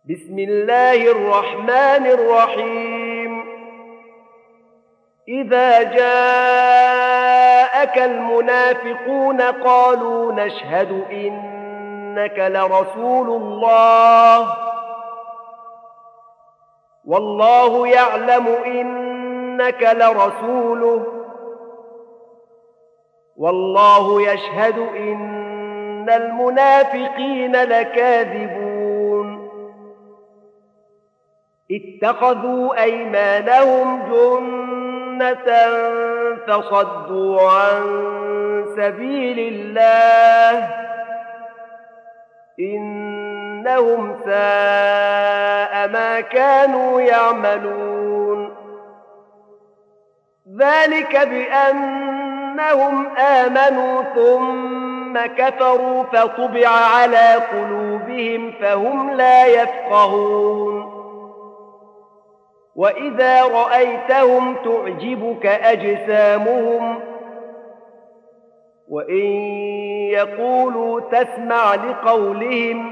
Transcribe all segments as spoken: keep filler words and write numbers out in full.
بسم الله الرحمن الرحيم إذا جاءك المنافقون قالوا نشهد إنك لرسول الله والله يعلم إنك لرسوله والله يشهد إن المنافقين لكاذبون اتخذوا أيمانهم جنة فصدوا عن سبيل الله إنهم ساء ما كانوا يعملون ذلك بأنهم آمنوا ثم كفروا فطبع على قلوبهم فهم لا يفقهون وإذا رأيتهم تعجبك أجسامهم وإن يقولوا تسمع لقولهم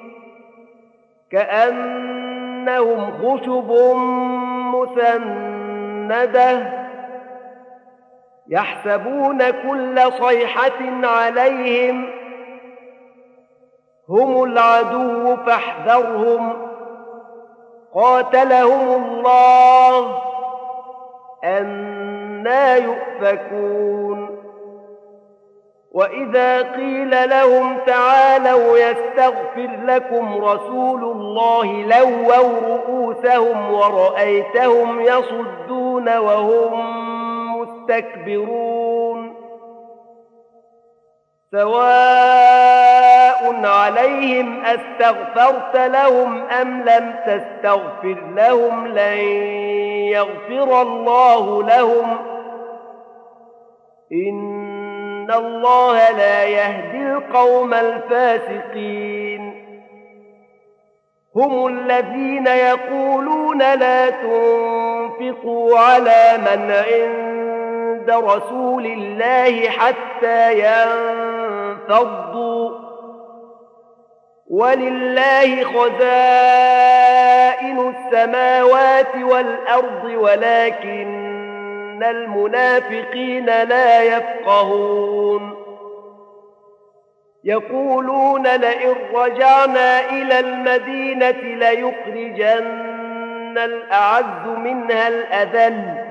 كأنهم خشب مسندة يحسبون كل صيحة عليهم هم العدو فاحذرهم قاتلهم الله أنى يؤفكون وإذا قيل لهم تعالوا يستغفر لكم رسول الله لووا رؤوسهم ورأيتهم يصدون وهم مستكبرون سواء عليهم أستغفرت لهم أم لم تستغفر لهم لن يغفر الله لهم إن الله لا يهدي القوم الفاسقين هم الذين يقولون لا تنفقوا على من عند رسول الله حتى ينفضوا ولله خزائن السماوات والأرض ولكن المنافقين لا يفقهون يقولون لئن رجعنا إلى المدينة ليخرجن الأعز منها الأذل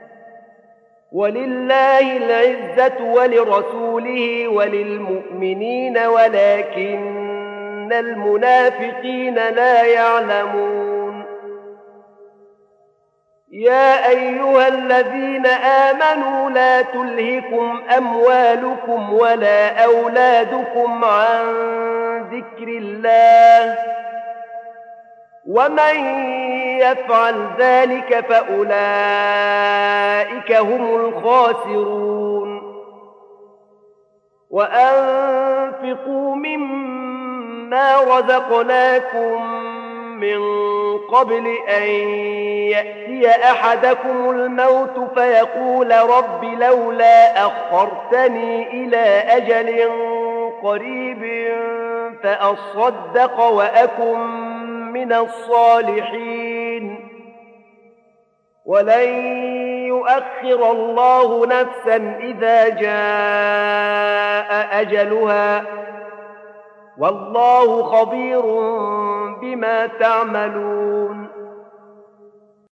ولله العزة ولرسوله وللمؤمنين ولكن المنافقين لا يعلمون يا أيها الذين آمنوا لا تلهكم أموالكم ولا أولادكم عن ذكر الله ومن يفعل ذلك فأولئك هم الخاسرون وأنفقوا مما رزقناكم من قبل أن يأتي أحدكم الموت فيقول رب لولا أخرتني إلى أجل قريب فأصدق وأكن من الصالحين ولن يؤخر الله نفسا إذا جاء أجلها والله خبير بما تعملون